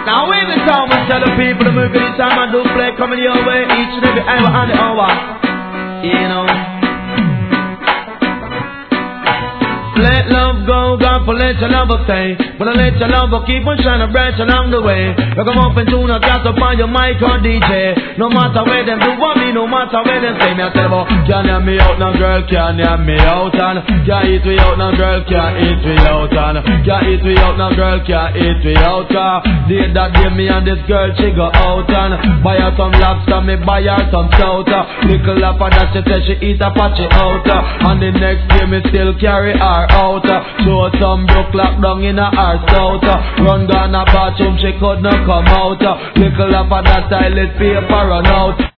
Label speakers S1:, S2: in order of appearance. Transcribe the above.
S1: Now when the time we tell the people to move this time I do play coming your way each and every hour and the hour. You know. Let love go, God for let your love stay. But I let your love keep on shining bright along the way. You come up and tune a cat up on your mic or DJ. No matter where them do want me, no matter where them say me, I tell them, can't hear me out now, girl, can't hear me out. And can't eat me out now, girl, can't eat me out. And can't eat me out now, girl, can't eat me out. Day that day me and this girl, she go out and buy her some lobster, me buy her some stout. Little up of that, she say she eat a patchy out. And the next day me still carry her out. Show some broke lock down in her south. Run down a bathroom, she could not come out. Little up of that toilet paper run out.